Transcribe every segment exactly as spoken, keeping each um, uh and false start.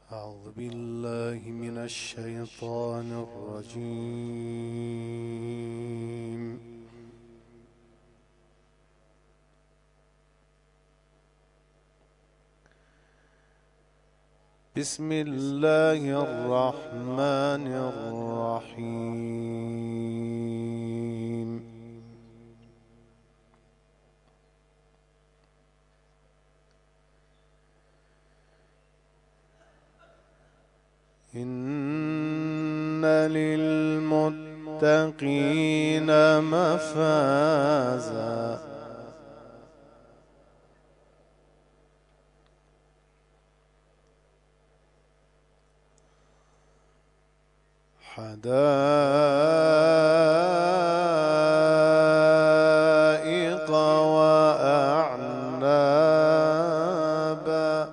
أعوذ بالله من الشيطان الرجيم. بسم الله الرحمن الرحيم. إن للمتقين مفازا حدائق وأعنابا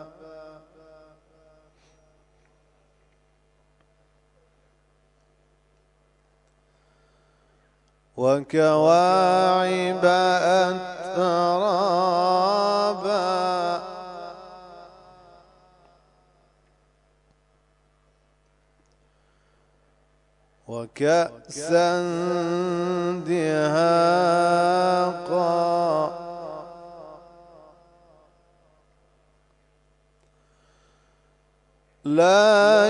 وكواعب أترابا وكأسا دهاقا لا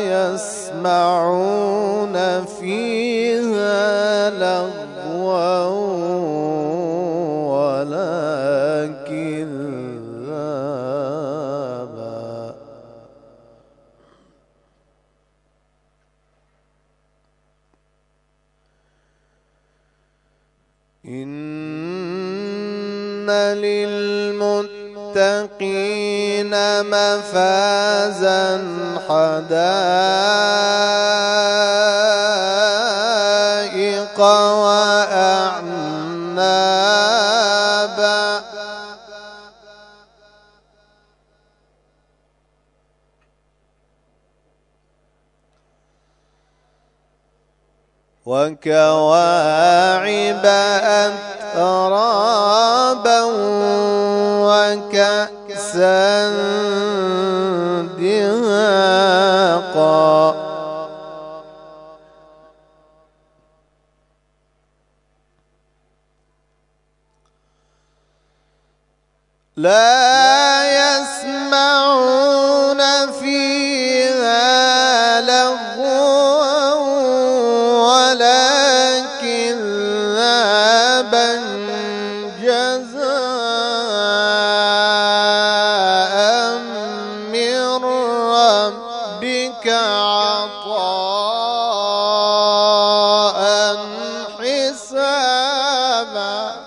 يسمعون فيها لغوا ولا كذابا إن للمتقين مفازا حدائق وأعنابا وكواعب أترابا وكأسا دهاقا لا يسمعون فيها لغوا ولا كذابا جزاء من ربك عطاء حسابا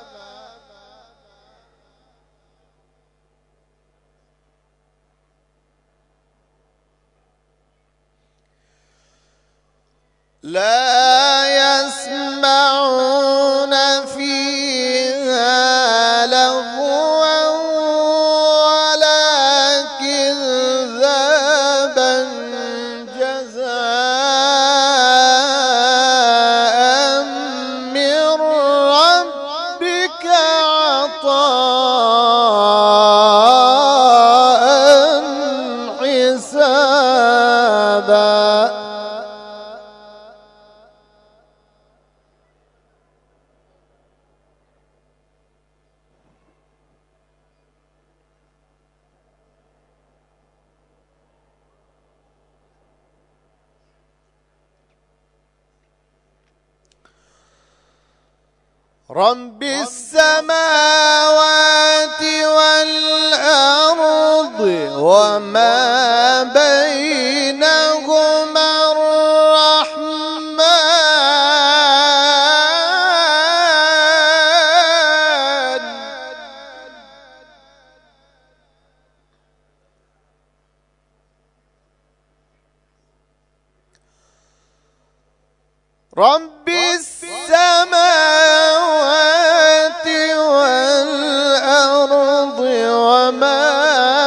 لا يسمعون فيها لغوا ولا كذابا جزاء من ربك عطاء حسابا رب السماوات والأرض وما بينهما الرحمن رب السماوات والأرض وما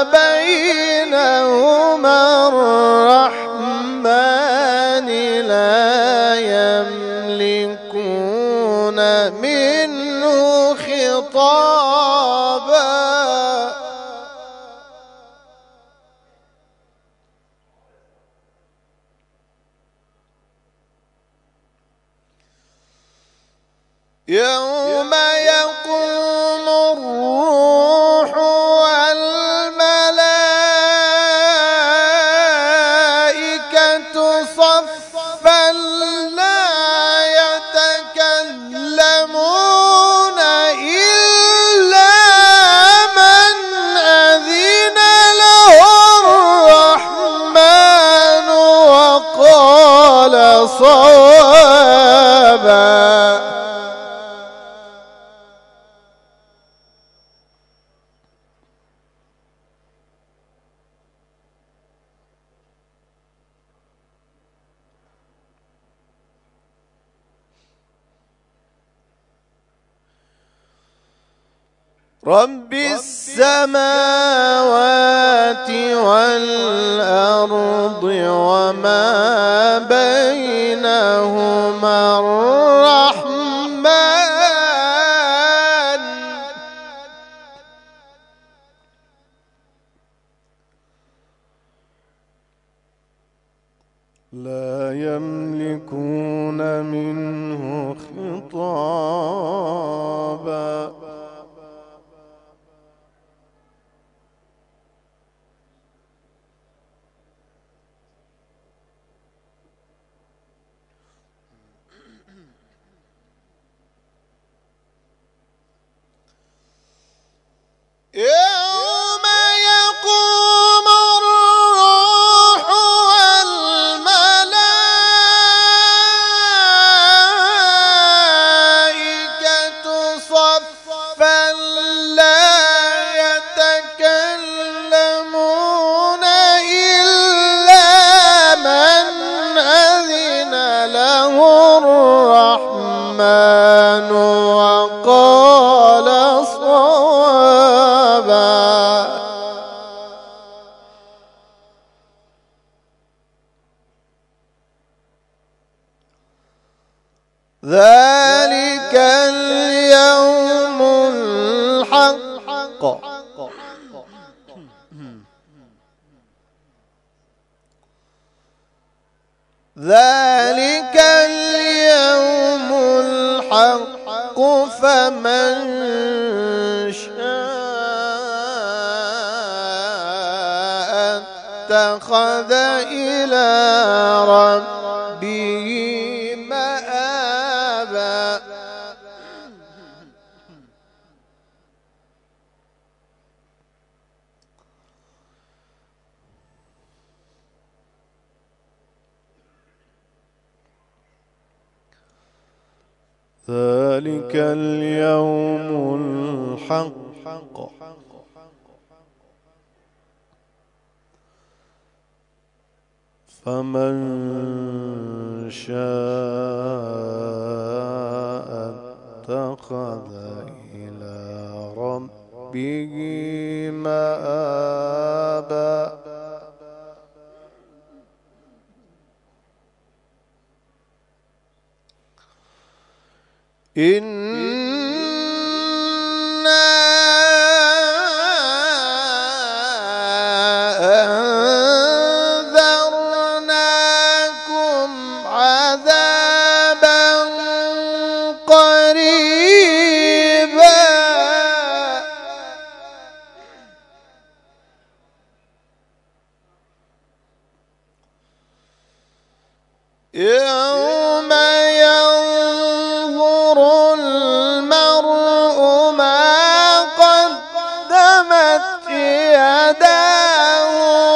بينهما الرحمن لا يملكون منه خطابا يوم يقوم الروح والملائكة صفا لا يتكلمون إلا من أذن له الرحمن وقال صوابا. رب السماوات والأرض وما بينهما الرحمن لا يملكون منه خطابا. يوم يقوم الروح والملائكة صفا لا يتكلمون إلا من أذن له الرحمن وقال صوابا. ذلك اليوم الحق ذلك اليوم الحق فمن شاء اتخذ إلى ربه مآبا. ذلك اليوم الحق فمن شاء اتخذ إلى ربه مآبا. إنا أنذرناكم عذابا قريبا يوم ينظر المرء ما قدمت يداه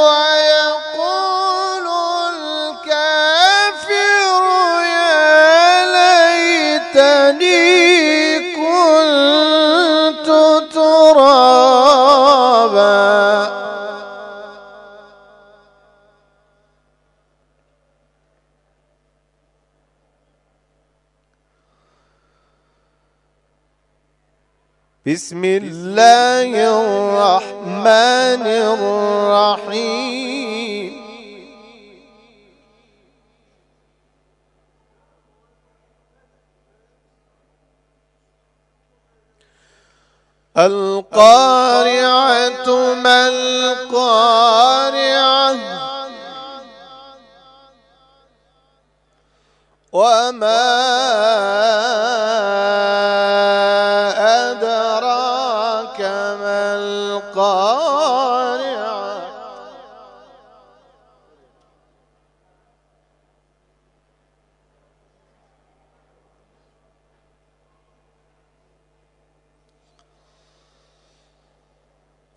ويقول الكافر يا ليتني كنت ترابا. بسم الله الرحمن الرحيم. القارعة ما القارعة وما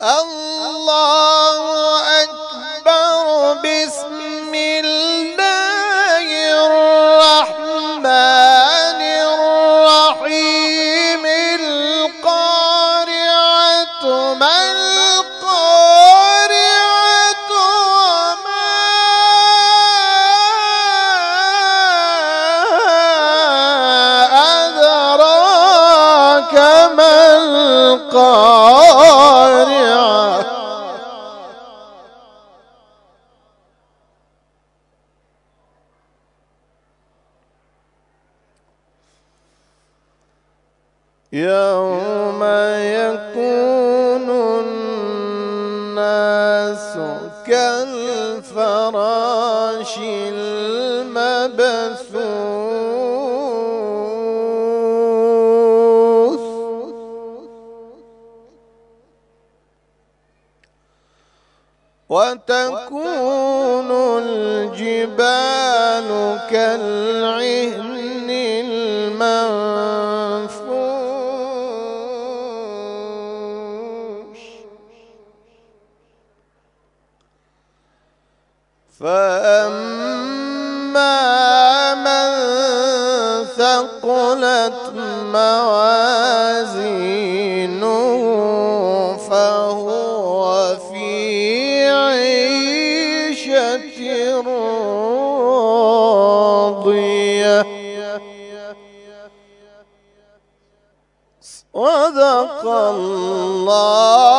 الله أكبر. بسم الله الرحمن الرحيم. القارعة ما القارعة وما أدراك ما القارعة. يوم يكون الناس كالفراش المبثوث وتكون الجبال كالعهن المنفوش. فأما من ثقلت موازينه فهو في عيشة راضية. صدق الله